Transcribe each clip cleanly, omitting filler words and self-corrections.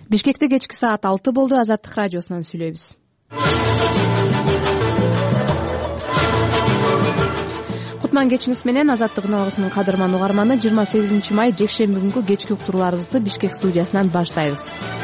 Бишкекте кечки саат 6 болду. Азаттык радиосунан сүйлөйбүз. Кутман кечиңиз менен Азаттык ногасынын кадырман угарманы 28 май жекшемби күнкү кечки уктурууларыбызды Бишкек студиясынан баштайбыз.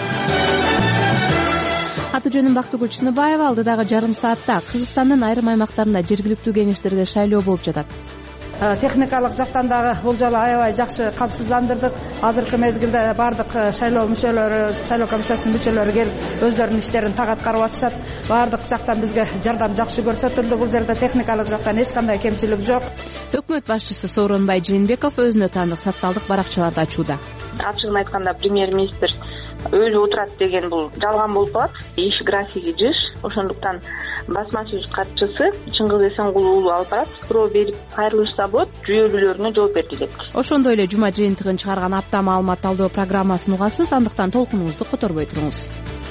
Аты жөнүм Бактыгүл Чыныбаева. Алдыдагы жарым саатта Кыргызстандын айрым аймактарында жергиликтүү кеңештерге шайлоо болуп жатат. Техникалык жактан дагы бул жолу аябай жакшы камсыздандырдык. Азыркы мезгилде бардык шайлоо мүчөлөрү, шайлоо комиссиясынын мүчөлөрү келип өздөрүнүн иштерин так аткарып атышат. Бардык жактан бизге жардам жакшы көрсөтүлдү. Бул жерде техникалык жактан эч кандай кемчилик жок. Өкмөт башчысы Сооронбай Жээнбеков өзүнө таандык социалдык баракчаларды ачууда. Ачыгын айтканда премьер-министр өлүп отурат деген бул жалган болуп калат. Иш графиги жыш. Ошондуктан басма сөз катчысы Чыңгыз Эсенгул уулу алып барат. Суроо берип кайрылышса болот, жүйөлүүлөрүнө жооп берди деп. Ошондой эле жума жыйынтыгын чыгарган апта маалымат талдоо программасын угасыз. Андыктан толкунуңузду которбой туруңуз.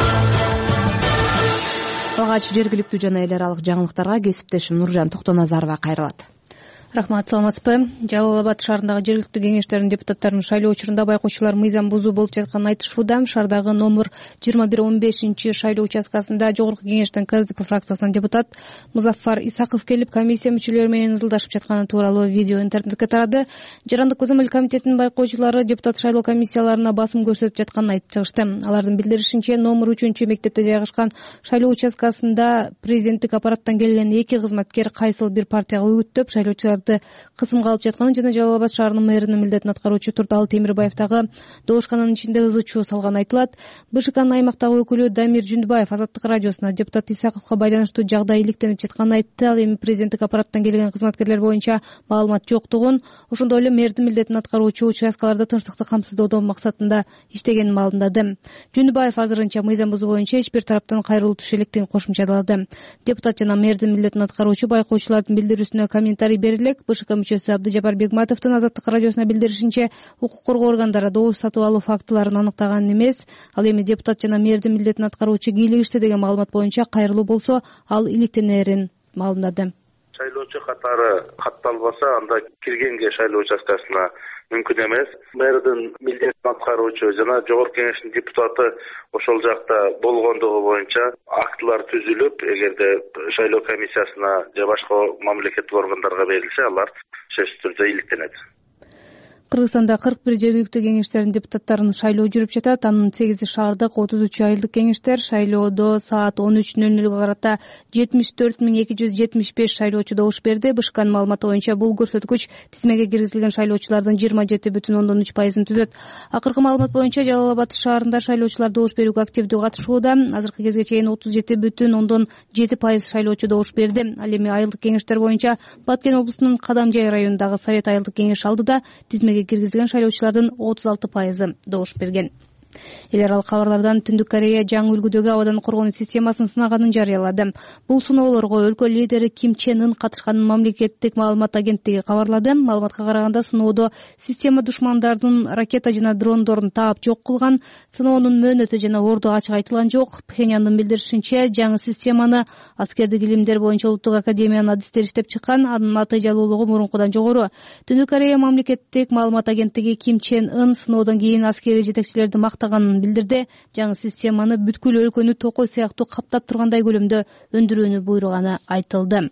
Алгач жергиликтүү жана эл аралык жаңылыктарга кесиптешим Нуржан Токтоназарова кайрылат. Рахмат, саламатсызбы? Жалал Абад шаарындагы жергиликтүү кеңештердин депутаттарынын шайлоо учурунда байкоочулар мыйзам бузуу болуп жатканын айтышууда. Шаардагы номер 2115 шайлоо участкасында жогорку кеңештин КДП фракциясынан депутат Музаффар Исаков келип, комиссия мүчөлөрү менен ызылдашып жатканы тууралуу видео интернетке тарады. Жарандык көзөмөл комитетинин байкоочулары депутат шайлоо комиссияларына басым көрсөтүп жатканын айтып чыгышты. Алардын билдиришинче, номер 3 мектепте жайгашкан шайлоо участкасында президенттик аппараттан келген 2 кызматкер кайсыл бир партияга үгүттөп шайлоочулар кысымга алып жатканын жана Жалал Абад шаарынын мэринин милдетин аткаруучу Турдалы Темирбаев дагы доошкананын ичинде ызы чуу салганы айтылат. БШКнын аймактагы өкүлү Дамир Жүндүбаев Азаттык радиосуна депутат Исаковго байланыштуу жагдай иликтенип жатканын айтты. Ал эми президенттик аппараттан келген кызматкерлер боюнча маалымат жоктугун, ошондой эле мэрдин милдетин аткаруучу участкаларда тынчтыкты камсыздоодон максатында иштегенин маалымдады. Жүндүбаев азырынча мыйзам бузуу боюнча эч бир тараптан кайрылуу түшө электигин кошумчалады. Депутат жана мэрдин милдетин аткаруучу байкоочулардын билдирүүсүнө комментарий берилет. БШК мүчөсү Абдыжапар Бегматовдун Азаттык радиосуна билдиришинче, укук коргоо органдары добуш сатып алуу фактыларын аныктаган эмес. Ал эми депутат жана мэрдин милдетин аткаруучу кийлигишти деген маалымат боюнча кайрылуу болсо, ал иликтенерин маалымдады. Шайлоочу катары катталбаса, анда киргенге шайлоо участкасына мүмкүн эмес. Мэрдин милдетин аткаруучу жана жогорку кеңештин депутаты ошол жакта болгондугу боюнча актылар түзүлүп, эгерде шайлоо комиссиясына же башка мамлекеттик органдарга берилсе, алар сөзсүз түрдө иликтенет. Кыргызстанда 41 жергиликтүү кеңештердин депутаттарынын шайлоо жүрүп жатат. Анын 8 шаардык, 33 айылдык кеңештер. Шайлоодо саат 13:00 карата 74.275 шайлоочу добуш берди. БШКнын маалыматы боюнча бул көрсөткүч тизмеге киргизилген шайлоочулардын 27,3%-ын түзөт. Акыркы маалымат боюнча Жалал Абад шаарында шайлоочулар добуш берүүгө активдүү катышууда. Азыркы кезге чейин 37,7% шайлоочу добуш берди. Ал эми айылдык кеңештер боюнча Баткен облусунун Кадамжай районундагы Совет айылдык кеңеш алдыда тизмеге киргизилген шайлоочулардын 36% добуш берген. Эл аралык кабарлардан Түндүк Корея жаңы үлгүдөгү абадан коргонуу системасын сынаганын жарыялады. Бул сыноолорго өлкө лидери Ким Чен Ын катышканын мамлекеттик маалымат агенттиги кабарлады. Маалыматка караганда, сыноодо система душмандардын ракета жана дрондорун таап жок кылган. Сыноонун мөөнөтү жана орду ачык айтылган жок. Пхеньяндын билдиришинче, жаңы системаны аскердик илимдер боюнча Улуттук академиянын адистери иштеп чыккан. Анын натыйжалуулугу мурункудан жогору. Түндүк Корея мамлекеттик маалымат агенттиги Ким Чен Ын сыноодон кийин аскерий жетекчилерди мактаганын билдирди. Жаңы системаны бүткүл өлкөнү токой сыяктуу каптап тургандай көлөмдө өндүрүүнү буйруганы айтылды.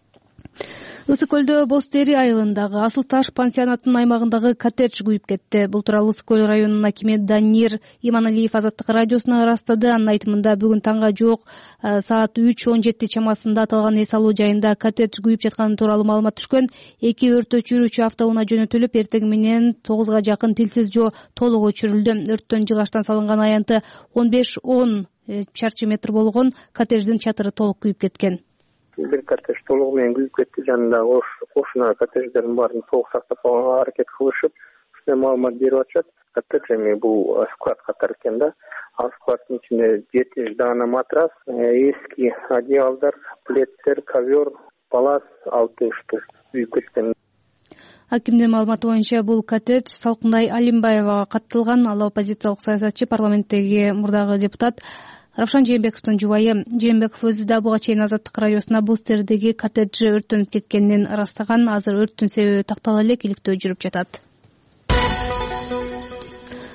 Ысык көлдө Боз Тери айылындагы Асыл Таш пансионатынын аймагындагы коттедж күйүп кетти. Бул тууралуу Ысык көл районунун акими Данир Иманалиев Азаттык радиосуна ырастады. Анын айтымында, бүгүн таңга жук саат 3:17 чамасында аталган эс алуу жайында коттедж күйүп жатканы тууралуу маалымат түшкөн. 2 өрттө чүрүүчү автоунаа жөнөтүлүп, эртең менен 9га жакын тилсиз жоо толук өчүрүлдү. Өрттөн жыгачтан салынган аянты 15-10 чарчы метр болгон коттедждин чатыры толук күйүп кеткен. Бир коттедж толугу менен күйүп кетти. Жанындагы кошуна коттедждердин баарын толук сактап калганга аракет кылышып, ушундай маалымат берип атышат. Коттедж эми бул склад катары экен да. Ал складдын ичинде 700 даана матрас, эски одеялдар, пледтер, ковер, палас 6 штук күйүп кеткен. Акимдин маалыматы боюнча, бул коттедж Салкынай Алимбаевага катталган. Ал оппозициялык саясатчы, парламенттеги мурдагы депутат Равшан Жээнбековдун жубайы. Жээнбеков өзү да буга чейин Азаттык радиосуна Боз Теридеги коттеджи өрттөнүп кеткенин ырастаган. Азыр өрттүн себеби тактала элек, иликтөө жүрүп жатат.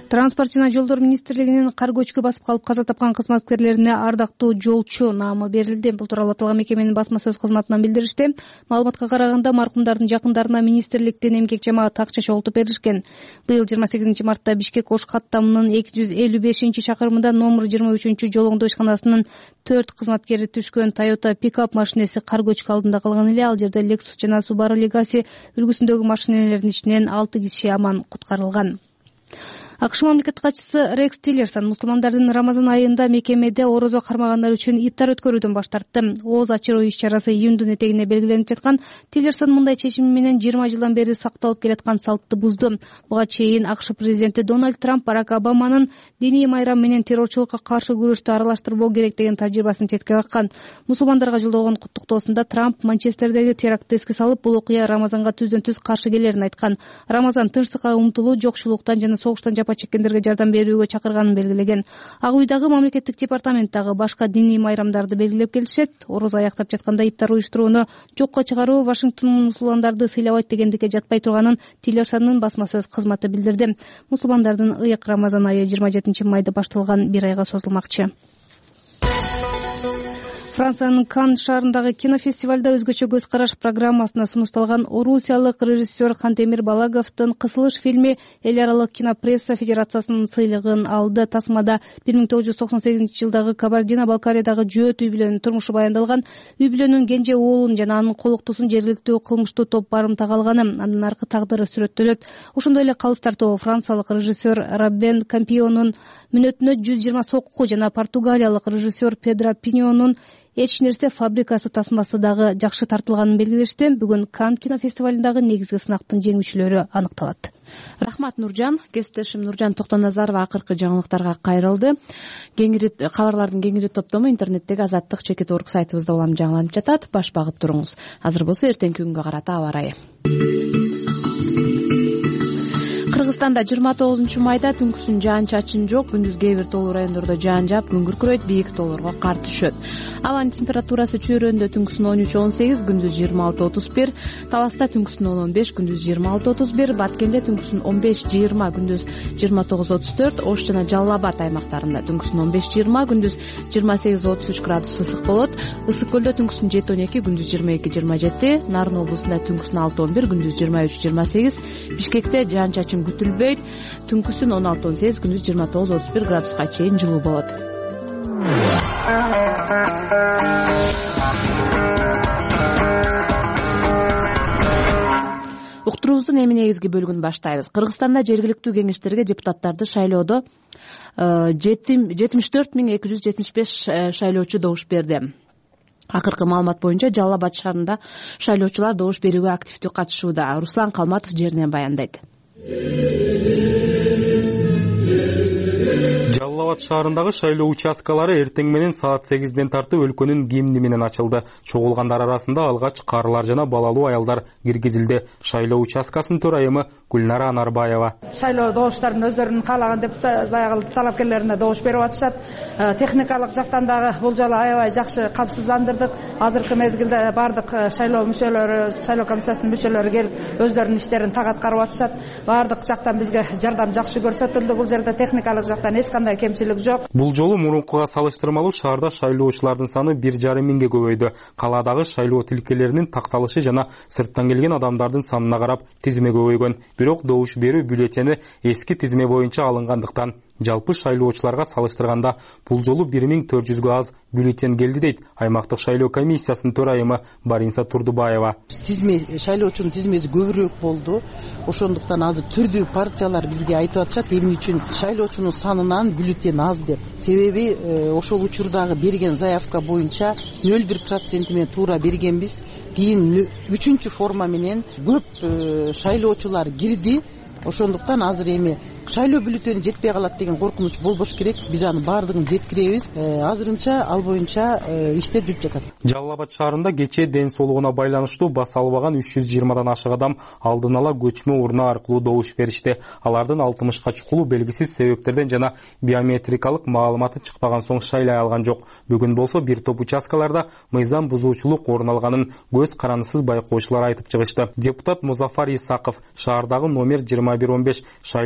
Транспорт жана жолдор министрлигинин кар көчкү басып калып каза тапкан кызматкерлерине ардактуу жолчу наамы берилди. Бул тууралуу аталган мекеменин басма сөз кызматынан билдиришти. Маалыматка караганда маркумдардын жакындарына министрликтин эмгек жамааты акча чогултуп беришкен. Быйыл 28 мартта Бишкек-Ош каттамынын 255-чакырымында номер 23 жол оңдоо ишканасынын 4 кызматкери түшкөн Toyota пикап машинеси кар көчкү алдында калган эле. Ал жерде Lexus жана Subaru Legacy үлгүсүндөгү машинелердин ичинен 6 киши аман куткарылган. АКШ мамлекеттик катчысы Рекс Тиллерсон мусулмандардын Рамазан айында мекемеде орозо кармагандар үчүн иптар өткөрүүдөн баш тартты. Ооз ачыруу иш-чарасы июндун этегине белгиленип жаткан. Тиллерсон мындай чечими менен 20 жылдан бери сакталып келаткан салтты бузду. Буга чейин АКШ президенти Дональд Трамп Барак Обаманын диний майрам менен террорчулукка каршы күрөштү аралаштырбоо керек деген тажрыйбасын четке каккан. Мусулмандарга жолдогон куттуктоосунда Трамп Манчестердеги терактты эске салып, бул окуя Рамазанга түздөн-түз каршы келерин айткан. Рамазан тынчтыкка умтулуу, жокчулуктан жана согуштан жапа чеккендерге жардам берүүгө чакырганын белгилеген. Ак уйдагы мамлекеттик департамент дагы башка диний майрамдарды белгилеп келишет. Орозо аяктап жатканда иптар уюштурууну жокко чыгаруу Вашингтон мусулмандарды сыйлабайт дегендикке жатпай турганын Тиллерсондун басма сөз кызматы билдирди. Мусулмандардын ыйык Рамазан айы 27 майда башталган 1 айга созулмакчы. Франциянын Канн шаарындагы кинофестивалда өзгөчө көз караш программасына сунушталган орусиялык режиссер Кантемир Балаговдун Кысылыш фильми эл аралык кинопресса федерациясынын сыйлыгын алды. Тасмада 1998 жылдагы Кабардино-Балкариядагы Жөөт үй бүлөнүн турмушу баяндалган. Үй бүлөнүн кенже уулун жана анын колуктусун жергиликтүү кылмыштуу топ барымтага алганы, анын аркы тагдыры сүрөттөлөт. Ошондой эле калыс тартуу франциялык режиссер Робен Кампионун мүнөтүнө 120 сокку жана португалиялык режиссер Педро Пиньонун эч нерсе фабрикасы тасмасы дагы жакшы тартылганын белгилешти. Бүгүн Канн кинофестивалындагы негизги сынактын жеңүүчүлөрү аныкталат. Рахмат Нуржан. Кесиптешим Нуржан Токтоназарова акыркы жаңылыктарга кайрылды. Кабарлардын кеңири топтому интернеттеги Азаттык /org сайтыбызда улам жаңыланып жатат. Баш багып туруңуз. Азыр болсо эртеңки күнгө карата аба ырайы. Кыргызстанда 29 майда түнкүсүн жаан-чачын жок, күндүз кээ бир тоолуу райондордо жаан жаап, күн күркүрөйт, бийик тоолорго кар түшөт. Абанын температурасы чөйрөндө түнкүсүн 13-18, күндүз 26-31, Таласта түнкүсүн 10-15, күндүз 26-31, Баткенде түнкүсүн 15-20, күндүз 29-34, Ош жана Жалал Абад аймактарында түнкүсүн 15-20, күндүз 28-33 градус ысык болот. Ысык көлдө түнкүсүн 7-12, күндүз 22-27, Нарын облусунда түнкүсүн 6-11, күндүз 23-28, Бишкекте жаан-чачын күтүлбөйт. Түнкүсүн 16-18, күндүз 29-31 градуска чейин жылуу болот. Уктуруубуздун эми негизги бөлүгүн баштайбыз. Кыргызстанда жергиликтүү кеңештерге депутаттарды шайлоодо 74.275 шайлоочу добуш берди. Акыркы маалымат боюнча Жалал Абад шаарында шайлоочулар добуш берүүгө активдүү катышууда. Руслан Калматов жеринен баяндайт. Жалал Абад шаарындагы шайлоо участкалары эртең менен саат 8ден тартып өлкөнүн гимни менен ачылды. Чогулгандар арасында алгач карылар жана балалуу аялдар киргизилди. Шайлоо участкасынын төрайымы Гүлнара Анарбаева. Шайлоо добуштарын өздөрүнүн каалаган баягы талапкерлерине добуш берип атышат. Техникалык жактан дагы бул жолу аябай жакшы камсыздандырдык. Азыркы мезгилде бардык шайлоо мүчөлөрү, шайлоо комиссиясынын мүчөлөрү келип өздөрүнүн иштерин так аткарып атышат. Бардык жактан бизге жардам жакшы көрсөтүлдү. Бул жерде техникалык жактан эч кандай кемчилик жок. Бул жолу мурункуга салыштырмалуу шаарда шайлоочулардын саны 1,5 миңге көбөйдү. Каладагы шайлоо тилкелеринин такталышы жана сырттан келген адамдардын санына карап тизме көбөйгөн. Бирок добуш берүү бюллетени эски тизме боюнча алынгандыктан жалпы шайлоочуларга салыштырганда бул жолу 1400гө аз бюллетен келди дейт аймактык шайлоо комиссиясынын төрайымы Баринса Турдубаева. Шайлоочунун тизмеси көбүрөөк болду. Ошондуктан азыр түрдүү партиялар бизге айтып атышат эмне үчүн шайлоочунун санынан бюллетен аз деп. Себеби ошол учурдагы берген заявка боюнча 0,1% менен туура бергенбиз. Кийин 3-чү форма менен көп шайлоочулар кирди. Ошондуктан азыр эми шайлоо бюллетени жетпей калат деген коркунуч болбош керек. Биз аны баардыгын жеткиребиз. Азырынча ал боюнча иштер жүрүп жатат. Жалал Абад шаарында кечээ ден соолугуна байланыштуу бас албаган 320дан ашык адам алдын ала көчмө урна аркылуу добуш беришти. Алардын 60ка чукулу белгисиз себептерден жана биометрикалык маалыматы чыкпаган соң шайлай алган жок. Бүгүн болсо бир топ участкаларда мыйзам бузуучулук орун алганын көз карандысыз байкоочулар айтып чыгышты. Депутат Музафар Исаков шаардагы номер 2115 шайлоо участкасы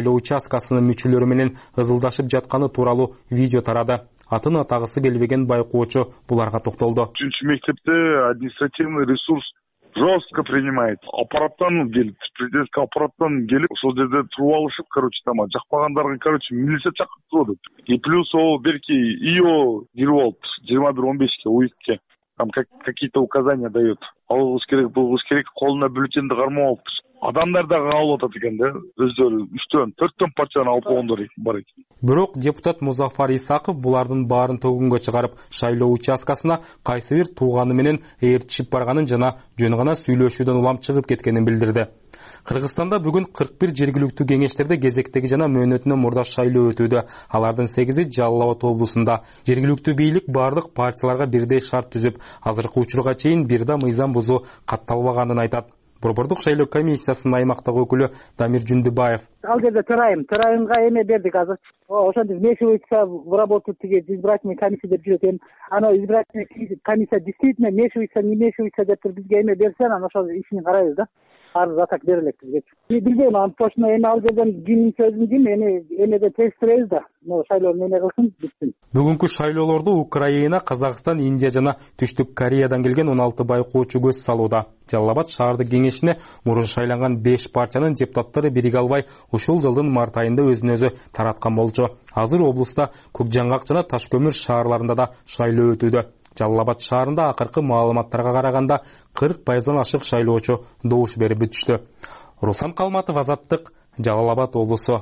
участкасынын мүчөлөрү менен ызылдашып жатканы тууралуу видео тарады. Атын атагысы келбеген байкоочу буларга токтолду. 3-мектепте административный ресурс жестко принимает. Аппараттан келип, президентский аппараттан келип, ошол жерде туруп алышып, там жакпагандарды, милиция чакырып турат. И плюс ол берки ИО кирип алып, 21:15-ке, УИКке там какие-то указания дает. Алгыс керек, булгус керек, колуна бюллетенди кармап алып. Адамдар дагы алып атат экен да, өздөрү 3-4 партияны алып койгондор бар экен. Бирок депутат Музафар Исаков булардын баарын төгүнгө чыгарып, шайлоо участкасына кайсы бир тууганы менен ээрчишип барганын жана жөн гана сүйлөшүүдөн улам чыгып кеткенин билдирди. Кыргызстанда бүгүн 41 жергиликтүү кеңештерде кезектеги жана мөөнөтүнөн мурда шайлоо өтүүдө. Алардын 8-и Жалал Абад облусунда. Жергиликтүү бийлик бардык партияларга бирдей шарт түзүп, азыркы учурга чейин бир да мыйзам бузуу катталбаганын айтат. Борбордук шайлоо комиссиясынын аймактагы өкүлү Дамир Жүндүбаев. Ал жерде төрайымга эме бердик азыр. Ошондо вмешивается в работу избирательной комиссии деп жүрөт. Аны избирательная комиссия действительно вмешивается, не вмешивается деп бизге эме берсе, анан ошол ишин карайбыз да. Арыз атак берилет бизге. Билбейм, аны точно эме ал жерден кимдин сөзүн ким эмеде текстиребиз да. Шайлоо эмне кылсын, битсин. Бүгүнкү шайлоолорду Украина, Казакстан, Индия жана Түштүк Кореядан келген 16 байкоочу көз салууда. Жалал Абад шаардык кеңешине мурун шайланган 5 партиянын депутаттары бириге албай, ушул жылдын март айында өзүн-өзү тараткан болчу. Азыр облуста Көк Жаңгак жана Таш көмүр шаарларында да шайлоо өтүүдө. Жалал Абад шаарында акыркы маалыматтарга караганда 40% ашык шайлоочу добуш берип бүтүштү. Руслан Калматов, Азаттык, Жалал Абад облусу.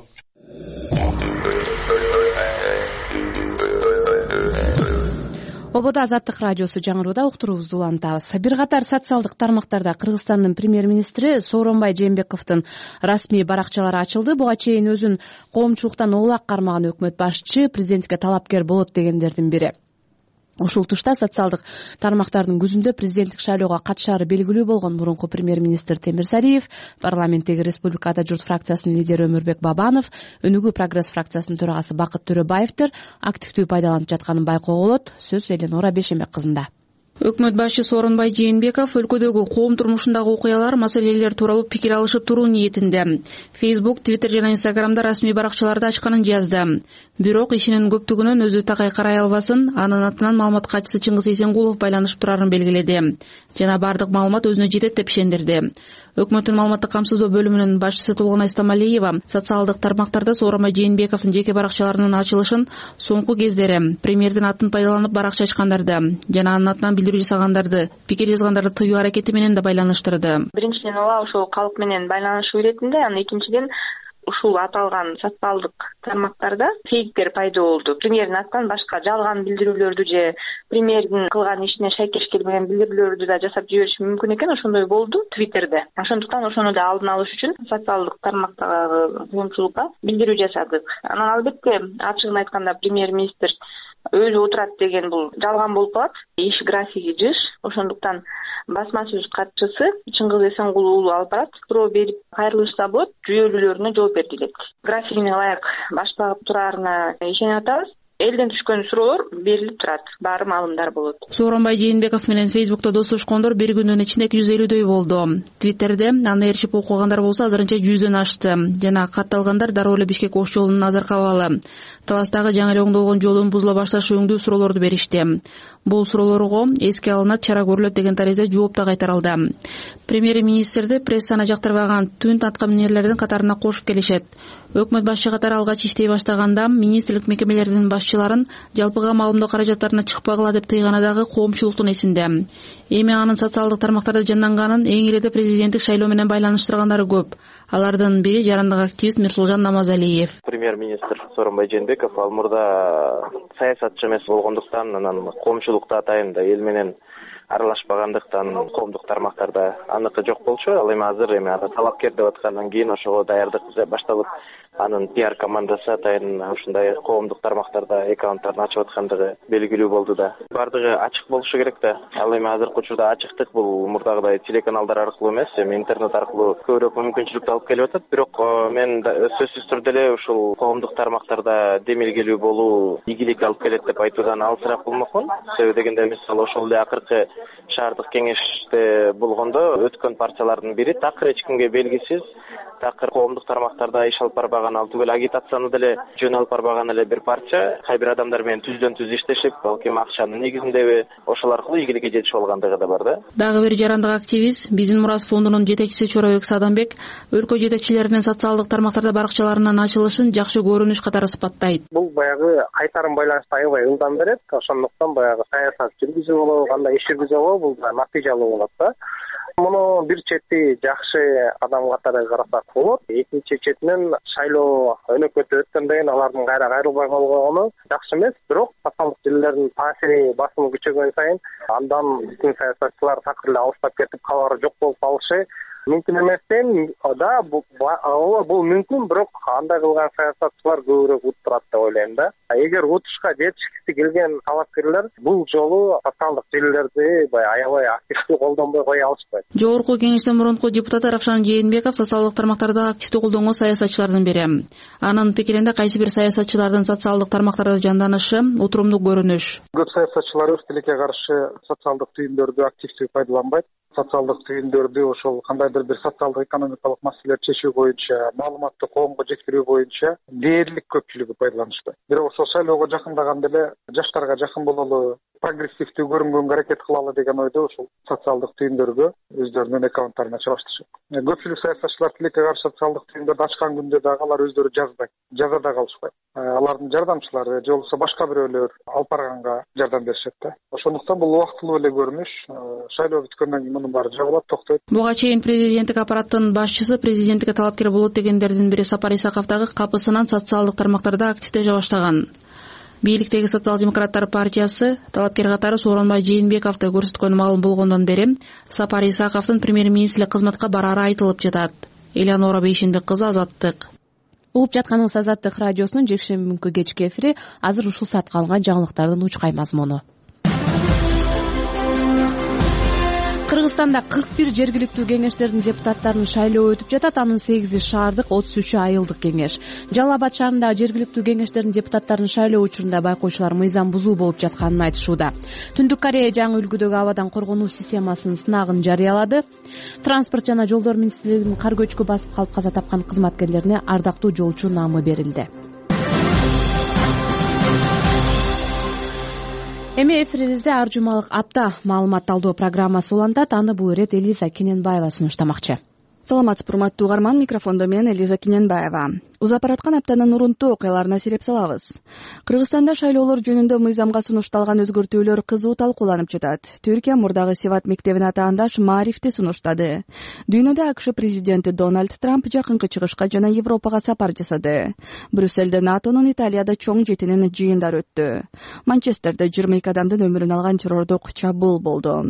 Ободо Азаттык радиосу жаңырууда уктуруубузду улантабыз. Бир катар социалдык тармактарда Кыргызстандын премьер-министри Сооронбай Жээнбековдун расмий баракчалары ачылды. Буга чейин өзүн коомчулуктан оолак кармаган өкмөт башчы президентке талапкер болот дегендердин бири. Ушул тушта социалдык тармактардын күзүндө президенттик шайлоого катышаары белгилүү болгон мурунку премьер-министр Темир Сариев, парламенттеги Республикада журт фракциясынын лидери Өмүрбек Бабанов, Өнүгүү прогресс фракциясынын төрагасы Бакыт Төрөбаевдер активдүү пайдаланып жатканын байкоого болот. Сөз Эленора Бешемек кызында. Өкмөт башчы Сооронбай Жээнбеков өлкөдөгү коом турмушундагы окуялар, маселелер тууралуу пикир алышып туруу ниетинде. Facebook, Twitter жана Instagramда расмий баракчаларды ачканын жазды. Бирок ишинин көптүгүнөн өзү такай карай албасын, анын атынан маалымат катчысы Чыңгыз Эсенгулов байланышып турарын белгиледи жана бардык маалымат өзүнө жетет деп ишендирди. Өкмөттүн маалыматтык камсыздоо бөлүмүнүн башчысы Толгонай Стамалиева социалдык тармактарда Сооронбай Жээнбековдун жеке баракчаларынын ачылышын соңку кездери премьердин атын пайдаланып баракча ачкандарды жана анын атынан билдирүү жасагандарды, пикир жазгандарды тыюу аракети менен да байланыштырды. Биринчиден ооба ошол калк менен байланышуу иретинде, анан экинчиден ушул аталган социалдык тармактарда фейктер пайда болду. Премьердин атынан башка жалган билдирүүлөрдү же премьердин кылган ишине шайкеш келбеген билдирүүлөрдү да жасап жибериши мүмкүн экен. Ошондой болду Twitterде. Ошондуктан ошону да алдын алыш үчүн социалдык тармактагы коомчулукка билдирүү жасадык. Анан албетте ачыгын айтканда премьер-министр өзү отурат деген бул жалган болуп калат. Иш графиги жыш. Ошондуктан басма сөз катчысы Чыңгыз Эсенгул уулу алып барат. Суроо берип кайрылышса болот, жүйөлүүлөрүнө жооп бердилет. Графигине ылайык баш багып тураарына ишенип атабыз. Элден түшкөн суроолор берилип турат, баары маалымдар болот. Сооронбай Жээнбеков менен Facebook'та достошкондор бир күндүн ичинде 250дөй болду. Twitter'де аны ээрчип окугандар болсо азырынча 100дөн ашты жана катталгандар дароо эле Бишкек Ош жолунун азыркы абалы. Таластагы жаңы эле оңдолгон жолун бузула башташы өңдүү суроолорду беришти. Бул суроолорго эске алынат, чара көрүлөт деген тариза жооп да кайтарылды. Премьер-министрди прессаны жактырбаган түн аткаминерлердин катарына кошуп келишет. Өкмөт башчы катары алгач иштей баштаганда министрлик мекемелеринин башчыларын жалпыга маалымдоо каражаттарына чыкпагыла деп тыйганы дагы коомчулуктун эсинде. Эми анын социалдык тармактарда жанданганын эң эле президенттик шайлоо менен байланыштыргандары көп. Алардын бири жарандык активист Мирсулжан Намазалиев. Премьер-министр Сооронбай Жээнбеков ал мурда саясатчы эмес болгондуктан, анан коомчулукта атайын да эл менен аралашпагандыктан коомдук тармактарда аныкы жок болчу. Ал эми азыр аны талапкер деп аткандан кийин ошого даярдык башталып, анын пиар командасы атайын ушундай коомдук тармактарда аккаунттарын ачып аткандыгы белгилүү болду да. Бардыгы ачык болушу керек да. Ал эми азыркы учурда ачыктык бул мурдагыдай телеканалдар аркылуу эмес, эми интернет аркылуу көбүрөөк мүмкүнчүлүктү алып келип атат. Бирок мен сөзсүз түрдө эле ушул коомдук тармактарда демилгелүү болуу ийгилик алып келет деп айтуудан алысыраак болмокмун. Себеби дегенде мисалы ошол эле акыркы шаардык кеңеште болгондо өткөн партиялардын бири такыр эч кимге белгисиз такыр коомдук тармактарда иш алып барбаган, ал түгел агитацияны деле жөн алып барбаган эле бир парча кай бир адамдар менен түздөн түз иштешип, балким акчанын негизиндеби ошол аркылуу ийгиликке жетишип алгандыгы да бар да. Дагы бир жарандык активист Биздин Мурас фондунун жетекчиси Чорабек Садамбек өлкө жетекчилеринин социалдык тармактарда баракчаларынын ачылышын жакшы көрүнүш катары сыпаттайт. Бул баягы кайтарым байланышты аябай ылдам берет. Ошондуктан баягы саясат жүргүзүү болобу, кандай иш жүргүзүү болобу, бул да натыйжалуу болот да. Муну бир чети жакшы адам катары карасак болот. Экинчи четинен шайлоо өнөкөтүп өткөндөн кийин алардын кайра кайрылбай калганы жакшы эмес. Бирок социалдык желилердин таасири, басымы күчөгөн сайын андан биздин саясатчылар такыр эле алыстап кетип калары жок болуп калышы мүмкүн эместен да. Бул мүмкүн, бирок андай кылган саясатчылар көбүрөөк утурат деп ойлойм да. Эгер утушка жетишкиси келген талапкерлер бул жолу социалдык желилерди аябай активдүү колдонбой кое алышпайт. Жогорку кеңештин мурунку депутаты Равшан Жээнбеков социалдык тармактарда активдүү колдонгон саясатчылардын бири. Анын пикиринде кайсы бир саясатчылардын социалдык тармактарда жанданышы отурумдуу көрүнүш. Көп саясатчылар өз тилекке каршы социалдык түйүндөрдү активдүү пайдаланбайт. Социалдык түйүндөрдү ошол кандайдыр бир социалдык экономикалык маселелерди чечүү боюнча, маалыматты коомго жеткирүү боюнча дээрлик көпчүлүгү пайдаланышпайт. Бирок ошол шайлоого жакындаганда эле жаштарга жакын бололу, прогрессивдүү көрүнгөнгө аракет кылалы деген ойдо ошол социалдык түйүндөргө өздөрүнүн аккаунттарына чыгаштырышат. Көпчүлүк саясатчылар тилекке каршы социалдык түйүндөрдү ачкан күндө дагы алар өздөрү жазбайт, жазада калышпайт. Алардын жардамчылары же болбосо башка бирөөлөр алып барганга жардам беришет да. Ошондуктан бул убактылуу эле көрүнүш. Шайлоо бүткөндөн кийин мунун баары жабылат, токтойт. Буга чейин президенттик аппараттын башчысы президенттикке талапкер болот дегендердин бири Сапар Исаков дагы капысынан социалдык тармактарда активдеше баштаган. Бийликтеги Социал-демократтар партиясы талапкер катары Сооронбай Жээнбековду көрсөткөн маалым болгондон бери Сапар Исаковдун премьер-министрлик кызматка барары айтылып жатат. Элеонора Бейшенбек кызы, Азаттык. Угуп жатканыңыз Азаттык радиосунун жекшемби күнкү кечки эфири. Азыр ушул саатка алынган жаңылыктардын учкай мазмуну. Кыргызстанда 41 жергиликтүү кеңештердин депутаттарынын шайлоо өтүп жатат. Анын 8 шаардык, 33 айылдык кеңеш. Жалал Абад шаарындагы жергиликтүү кеңештердин депутаттарынын шайлоо учурунда байкоочулар мыйзам бузуу болуп жатканын айтышууда. Түндүк Корея жаңы үлгүдөгү абадан коргонуу системасынын сынагын жарыялады. Транспорт жана жолдор министрлигинин кар көчкү басып калып каза тапкан кызматкерлерине ардактуу жолчу наамы берилди. Эми эфирибизде ар жумалык апта маалымат талдоо программасы улантат. Аны бул ирет Элиза Кененбаева сунуштамакчы. Саламатсызбы, урматтуу угарман, микрофондо мен Элиза Кененбаева. Узап бараткан аптанын урунтуу окуяларына сиреп салабыз. Кыргызстанда шайлоолор жөнүндө мыйзамга сунушталган өзгөртүүлөр кызуу талкууланып жатат. Түркия мурдагы Севат мектебин атаандаш Маарифти сунуштады. Дүйнөдө АКШ президенти Дональд Трамп жакынкы чыгышка жана Европага сапар жасады. Брюссельде НАТОнун Италияда чоң жетинин жыйындары өттү. Манчестерде 22 адамдын өмүрүн алган террордук чабуул болду.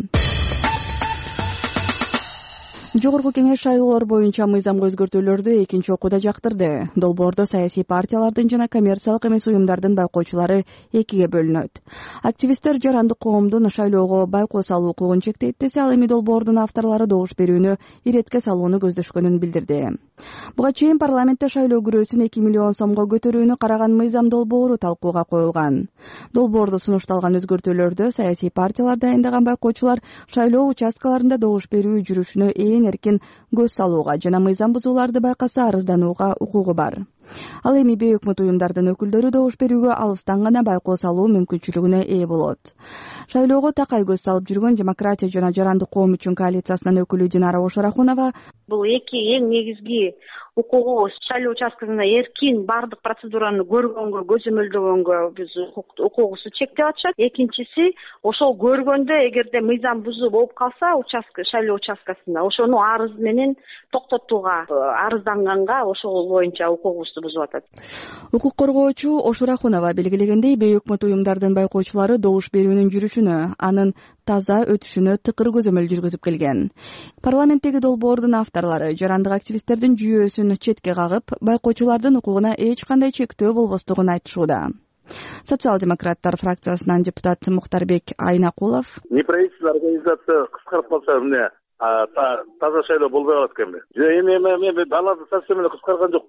Жогорку кеңеш шайлоолор боюнча мыйзамга өзгөртүүлөрдү экинчи окууда жактырды. Долбоордо саясий партиялардын жана коммерциялык эмес уюмдардын байкоочулары экиге бөлүнөт. Активисттер жарандык коомдун шайлоого байкоо салуу укугун чектейт десе, ал эми долбоордун авторлору добуш берүүнү иретке салууну көздөшкөнүн билдирди. Буга чейин парламентте шайлоо күрөөсүн 2 миллион сомго көтөрүүнү караган мыйзам долбоору талкууга коюлган. Долбоордо сунушталган өзгөртүүлөрдө саясий партиялар дайындаган байкоочулар шайлоо участкаларында добуш берүү жүрүшүнө эркин көз салууга жана мыйзам бузууларды байкаса арызданууга укугу бар. Ал эми бейөкмөт уюмдардын өкүлдөрү добуш берүүгө алыстан гана байкоо салуу мүмкүнчүлүгүнө ээ болот. Шайлоого такай көз салып жүргөн Демократия жана Жарандык коом үчүн коалициясынын өкүлү Динара Ошорахунова бул эки эң негизги укугу шайлоо участкасында эркин баардык процедураны көргөнгө, көзөмөлдөгөнгө биз укугубузду чектеп атышат. Экинчиси, ошол көргөндө эгерде мыйзам бузуу болуп калса шайлоо участкасында ошону арыз менен токтотууга, арызданганга ошол боюнча укугубузду бузуп атат. Укук коргоочу Ошорахунова белгилегендей, бейөкмөт уюмдардын байкоочулары добуш берүүнүн жүрүшүнө, анын таза өтүшүнө тыкыр көзөмөл жүргүзүп келген. Парламенттеги долбоордун авторлору жарандык активисттердин жүйөөсүн четке кагып, байкоочулардын укугуна эч кандай чектөө болбостугун айтышууда. Социал-демократтар фракциясынан депутат Мухтарбек Айнакулов: неправительственный организация кыскартып калса эмне таза шайлоо болбой калат экенби? Эми далады совсем эле кыскарган жок да.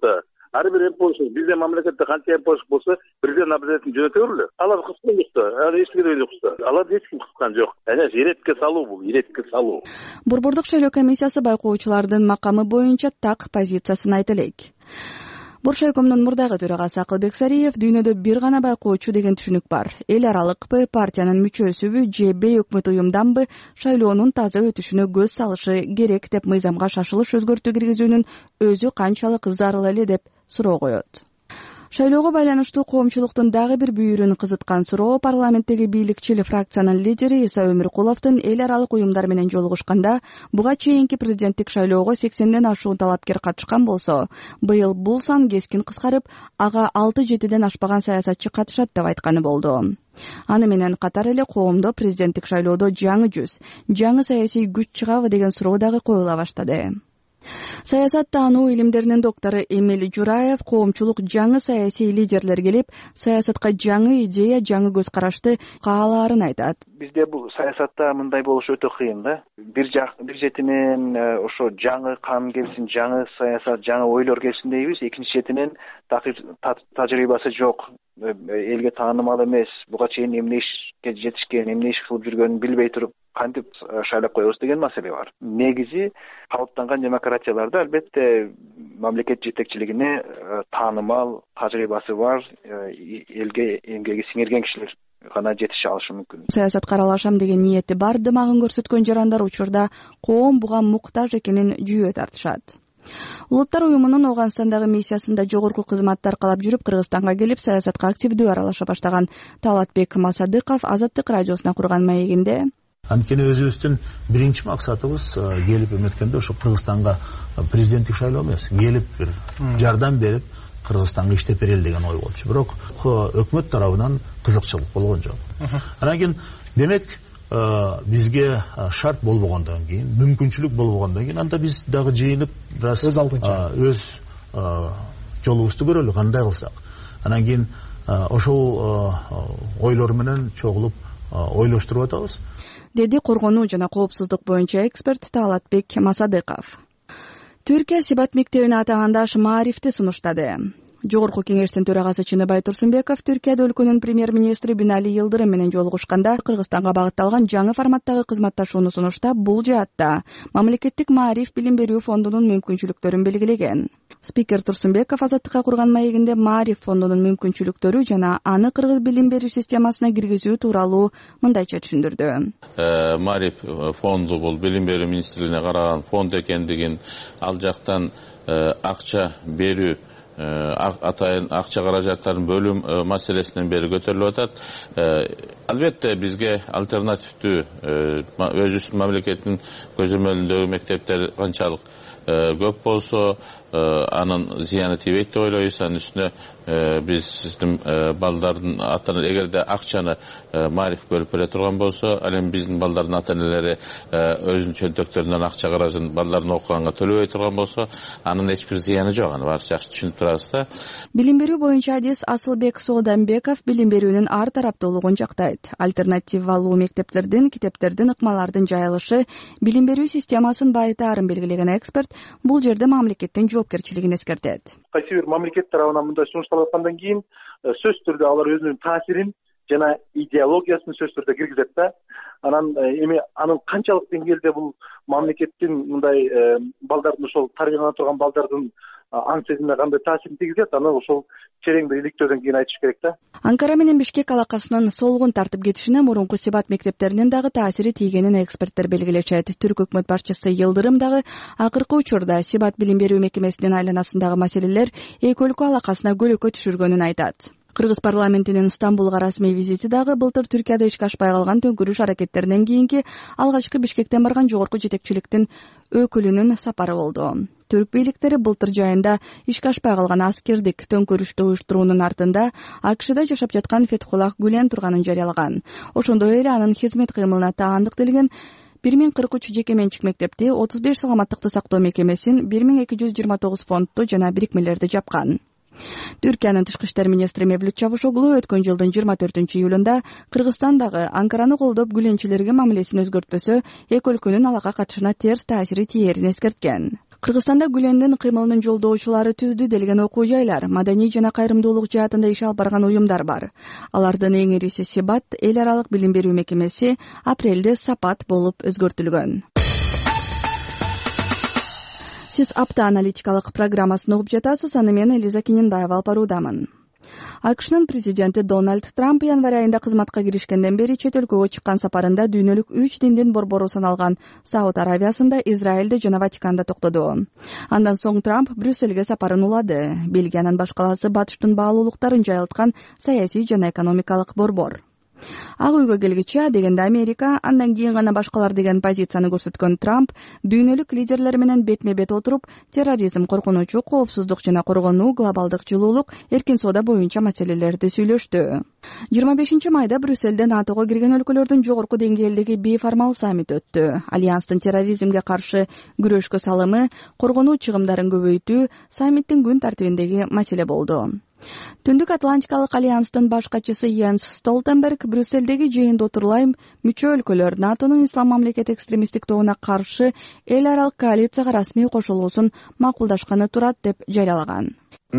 ар бир эмпошник биздин мамлекетте канча эмпошник болсо президент обязательно жөнөтө берели. Алар кыскан да, аны эч ким ойлойт да. Аларды эч ким кыскан жок. Иретке салуу бул, иретке салуу. Борбордук шайлоо комиссиясы байкоочулардын макамы боюнча так позициясын айта элек. Боршайкомдун мурдагы төрагасы Акылбек Сариев дүйнөдө бир гана байкоочу деген түшүнүк бар. Эл аралыкпы, партиянын мүчөсүбү же өкмөт уюмданбы шайлоонун таза өтүшүнө көз салышы керек деп мыйзамга шашылыш өзгөртүү киргизүүнүн өзү канчалык зарыл эле деп суроо коет. Шайлоого байланыштуу коомчулуктун дагы бир бүйүрүн кызыткан суроо парламенттеги бийликчил фракциянын лидери Иса Өмүркуловдун эл аралык уюмдар менен жолугушканда буга чейинки президенттик шайлоого 80ден ашуун талапкер катышкан болсо, быйыл бул сан кескин кыскарып, ага 6-7ден ашпаган саясатчы катышат деп айтканы болду. Аны менен катар эле коомдо президенттик шайлоодо жаңы жүз, жаңы саясий күч чыгабы деген суроо дагы коюла баштады. Саясат таануу илимдеринин доктору Эмиль Жураев коомчулук жаңы саясий лидерлер келип, саясатка жаңы идея, жаңы көз карашты каалаарын айтат. Бизде бул саясатта мындай болуш өтө кыйын да. Бир четинен ошо жаңы кан келсин, жаңы саясат, жаңы ойлор келсин дейбиз. Экинчи четинен тажрыйбасы жок, элге таанымал эмес, буга чейин эмне ишке жетишкен, эмне иш кылып жүргөнүн билбей туруп кантип шайлап коебуз деген маселе бар. Негизи калыптанган демократияларда албетте мамлекет жетекчилигине таанымал, тажрыйбасы бар, элге эмгеги сиңирген кишилер гана жетише алышы мүмкүн. Саясатка аралашам деген ниети бар дымагын көрсөткөн жарандар учурда коом буга муктаж экенин жүйө тартышат. Улуттар уюмунун Ооганстандагы миссиясында жогорку кызматты аркалап жүрүп, Кыргызстанга келип, саясатка активдүү аралаша баштаган Талатбек Масадыков Азаттык радиосуна курган маегинде анткени өзүбүздүн биринчи максатыбыз келип эметкенде ошо Кыргызстанга президенттик шайлоо эмес, келип бир жардам берип Кыргызстанга иштеп берели деген ой болчу. Бирок өкмөт тарабынан кызыкчылык болгон жок. Анан кийин демек бизге шарт болбогондон кийин, мүмкүнчүлүк болбогондон кийин анда биз дагы жыйынып өз жолубузду көрөлү, кандай кылсак. Анан кийин ошол ойлор менен чогулуп ойлоштуруп атабыз, деди коргонуу жана коопсуздук боюнча эксперт Талатбек Масадыков. Түркия Сибат мектебин атагандаш Маарифти сунуштады. Жогорку кеңештин төрагасы Чыныбай Турсунбеков Түркияда өлкөнүн премьер-министри Бинали Йылдырым менен жолугушканда Кыргызстанга багытталган жаңы форматтагы кызматташууну сунуштап, бул жаатта мамлекеттик Маариф билим берүү фондунун мүмкүнчүлүктөрүн белгилеген. Спикер Турсунбеков Азаттыкка курган маегинде Маариф фондунун мүмкүнчүлүктөрү жана аны кыргыз билим берүү системасына киргизүү тууралуу мындайча түшүндүрдү. Маариф фонду бул билим берүү министрлигине караган фонд экендигин, ал жактан акча берүү, атайын акча каражаттарын бөлүү маселесинен бери көтөрүлүп атат. Албетте бизге альтернативдүү өзүбүздүн мамлекеттин көзөмөлүндөгү мектептер канчалык көп болсо, анын зыяны тийбейт деп ойлойбуз. Анын үстүнө биздин балдардын эгерде акчаны Маариф бөлүп бере турган болсо, ал эми биздин балдардын ата энелери өзүнүн чөнтөктөрүнөн акча каражын балдарын окуганга төлөбөй турган болсо, анын эч бир зыяны жок. Аны баары жакшы түшүнүп турабыз да. Билим берүү боюнча адис Асылбек Сооданбеков билим берүүнүн ар тараптуулугун жактайт. Альтернативалуу мектептердин, китептердин, ыкмалардын жайылышы билим берүү системасын байытаарын белгилеген эксперт бул жерде мамлекеттин жоопкерчилигин эскертет. Кайсы бир мамлекет тарабынан мындай сунушталып аткандан кийин сөзсүз түрдө алар өзүнүн таасирин жана идеологиясын сөзсүз түрдө киргизет да. Анан эми анын канчалык деңгээлде бул мамлекеттин мындай балдардын ошол тарбиялана турган балдардын аң сезимине кандай таасирин тийгизет, аны ошол терең бир иликтөөдөн кийин айтыш керек да. Анкара менен Бишкек алакасынын солгун тартып кетишине мурунку Сибат мектептеринин дагы таасири тийгенин эксперттер белгилешет. Түрк өкмөт башчысы Йылдырым дагы акыркы учурда Сибат билим берүү мекемесинин айланасындагы маселелер эки өлкө алакасына көлөкө түшүргөнүн айтат. Кыргыз парламентинин Стамбулга расмий визити дагы былтыр Түркияда ишке ашпай калган төңкүрүш аракеттеринен кийинки алгачкы Бишкектен барган жогорку жетекчиликтин өкүлүнүн сапары болду. Түрк бийликтери былтыр жайында ишке ашпай калган аскердик төңкүрүштү уюштуруунун артында АКШда жашап жаткан Фетхуллах Гүлен турганын жарыялаган. Ошондой эле анын хизмет кыймылына таандык делген 1043 жеке менчик мектепти, 35 саламаттыкты сактоо мекемесин, 1229 фондду жана бирикмелерди жапкан. Түркиянын тышкы иштер министри Мевлют Чавушоглу өткөн жылдын 24-июлунда Кыргызстандагы Анкараны колдоп гүленчилерге мамилесин өзгөртпөсө, эки өлкөнүн алакка катышына терс таасири тиерин эскерткен. Кыргызстанда Гүлендин кыймылынын жолдоочулары түздү делген окуу жайлар, маданий жана кайрымдуулук жаатында иш алып барган уюмдар бар. Алардын эң ириси Сибат эл аралык билим берүү мекемеси апрелде Сапат болуп өзгөртүлгөн. Сиз апта аналитикалык программасын угуп жатасыз, аны мен Элиза Кененбаева алып баруудамын. АКШнын президенти Дональд Трамп январь айында кызматка киришкенден бери чет өлкөгө чыккан сапарында дүйнөлүк 3 диндин борбору саналган Сауд Арабиясында, Израилде жана Ватиканда токтоду. Андан соң Трамп Брюссельге сапарын улады. Бельгиянын баш калаасы батыштын баалуулуктарын жайылткан саясий жана экономикалык борбор. Ак үйгө келгиче дегенде Америка, андан кийин гана башкалар деген позицияны көрсөткөн Трамп дүйнөлүк лидерлер менен бетме-бет отуруп, терроризм, коркунучу, коопсуздук жана коргонуу, глобалдык жылуулук, эркин соода боюнча маселелерди сүйлөштү. 25 майда Брюссельде НАТОго кирген өлкөлөрдүн жогорку деңгээлдеги бейформал саммит өттү. Альянстын терроризмге каршы күрөшкө салымы, коргонуу чыгымдарын көбөйтүү саммиттин күн тартибиндеги маселе болду. Түндүк Атлантикалык альянстын баш катчысы Йенс Столтенберг Брюссельдеги жыйында отурлайм мүчө өлкөлөр НАТОнун ислам мамлекети экстремисттик тобуна каршы эл аралык коалицияга расмий кошулуусун макулдашканы турат деп жарыялаган.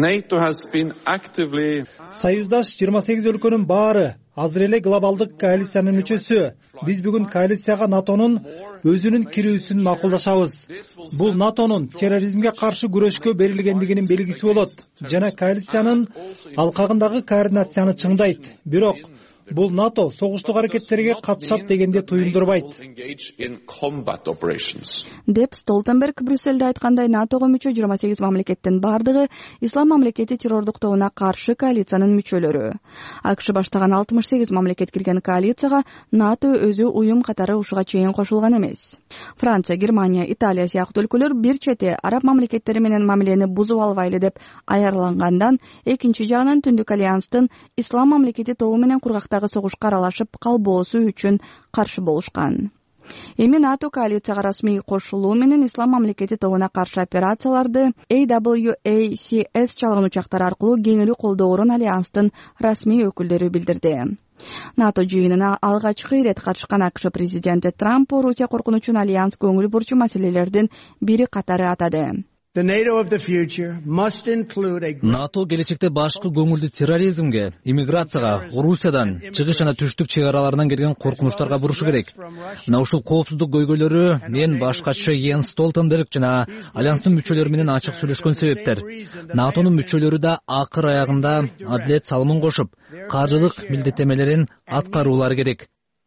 Союздаш 28 өлкөнүн баары азыр эле глобалдык коалициянын мүчөсү. Биз бүгүн коалицияга НАТОнун өзүнүн кирүүсүн макулдашабыз. Бул НАТОнун терроризмге каршы күрөшкө берилгендигинин белгиси болот жана коалициянын алкагындагы координацияны чыңдайт. Бирок бул НАТО согуштук аракеттерге катышат дегенди туюндурбайт. Деп Столтенберг Брюссельде айткандай, НАТОго мүчө 28 мамлекеттин бардыгы ислам мамлекети террордук тобуна каршы коалициянын мүчөлөрү. АКШ баштаган 68 мамлекет кирген коалицияга НАТО өзү уюм катары ушуга чейин кошулган эмес. Франция, Германия, Италия сыяктуу өлкөлөр бир чети араб мамлекеттери менен мамилени бузуп албайлы деп аярлангандан, экинчи жагынан Түндүк альянстын ислам мамлекети тобу менен кургактагы согушка аралашып калбоосу үчүн каршы болушкан. Эми НАТО коалицияга расмий кошулуу менен ислам мамлекети тобуна каршы операцияларды AWACS чалгын учактары аркылуу кеңири колдоорун альянстын расмий өкүлдөрү билдирди. НАТО жыйынына алгачкы ирет катышкан АКШ президенти Трамп Орусия коркунучун альянс көңүл бурчу маселелердин бири катары атады. НАТО келечекте башкы көңүлдү терроризмге, иммиграцияга, Орусиядан, чыгыш жана түштүк чек араларынан келген коркунучтарга бурушу керек. Мына ушул коопсуздук көйгөйлөрү мен баш катчы Йенс Столтенберг жана альянстын мүчөлөрү менен ачык сүйлөшкөн себептер. НАТОнун мүчөлөрү да акыр аягында адилет салымын кошуп, каржылык милдеттемелерин аткаруулары керек.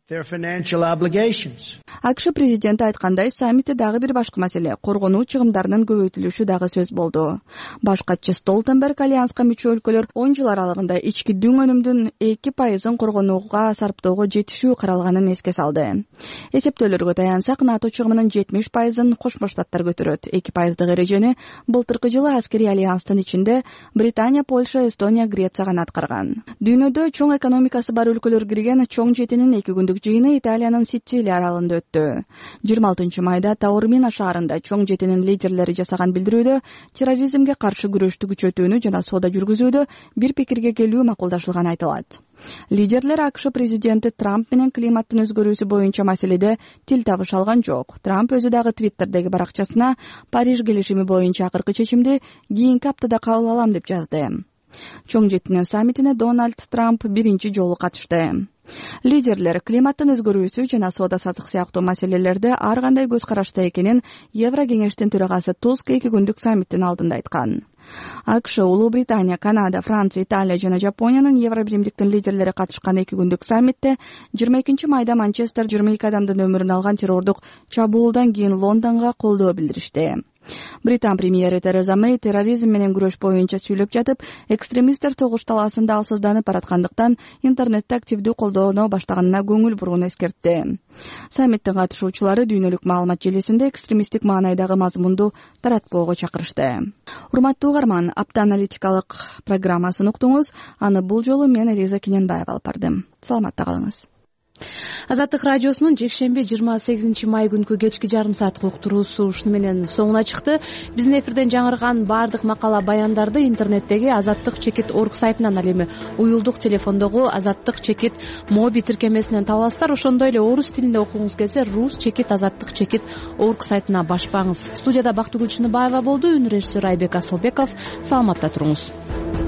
АКШ президенти айткандай, саммитте дагы бир башкы маселе — коргонуу чыгымдарынын көбөйтүлүшү дагы сөз болду. Баш катчы Столтенберг альянска мүчө өлкөлөр 10 жыл аралыгында ички дүң өнүмдүн 2% коргонууга сарптоого жетишүү каралганын эске салды. Эсептөөлөргө таянсак, НАТО чыгымынын 70% Кошмо Штаттар көтөрөт. 2% эрежени былтыркы жылы аскерий альянстын ичинде Британия, Польша, Эстония, Греция гана аткарган. Дүйнөдө чоң экономикасы бар өлкөлөр кирген чоң жетинин 2 күндүк жыйыны Италиянын Сицилия аралында өттү. 26 майда Таурмина шаарында чоң жетинин лидерлери жасаган билдирүүдө терроризмге каршы күрөштү күчөтүүнү жана соода жүргүзүүдө бир пикирге келүү макулдашылганы айтылат. Лидерлер АКШ президенти Трамп менен климаттын өзгөрүүсү боюнча маселеде тил табыша алган жок. Трамп өзү дагы Твиттердеги баракчасына Париж келишими боюнча акыркы чечимди кийинки аптада кабыл алам деп жазды. Чоң жетинин саммитине Дональд Трамп биринчи жолу катышты. Лидерлер климаттын өзгөрүүсү жана соода саттык сыяктуу маселелерде ар кандай көз карашта экенин Евро кеңештин төрагасы Туск 2 күндүк саммиттин алдында айткан. АКШ, Улуу Британия, Канада, Франция, Италия жана Жапониянын Евро биримдиктин лидерлери катышкан 2 күндүк саммитте 22 майда Манчестер 22 адамдын өмүрүн алган террордук чабуулдан кийин Лондонго колдоо билдиришти. Британ премьери Тереза Мэй терроризм менен күрөш боюнча сүйлөп жатып, экстремисттер согуш талаасында алсызданып бараткандыктан интернетте активдүү колдооно баштаганына көңүл буруун эскертти. Саммиттин катышуучулары дүйнөлүк маалымат желисинде экстремисттик маанайдагы мазмунду таратпоого чакырышты. Урматтуу угарман, апта аналитикалык программасын уктуңуз. Аны бул жолу мен Элиза Кененбаева алып бардым. Саламатта калыңыз. Азаттык радиосунун жекшемби 28 май күнкү кечки жарым саатка уктуруусу ушуну менен соңуна чыкты. Биздин эфирден жаңырган баардык макала баяндарды интернеттеги azattik.org сайтынан, ал эми уюлдук телефондогу azattik моби тиркемесинен таба аласыздар. Ошондой эле орус тилинде окугуңуз келсе rus.azattik.org сайтына башпаңыз. Студияда Бактыгүл Чыныбаева болду, үн режиссеру Айбек Асылбеков. Саламатта туруңуз.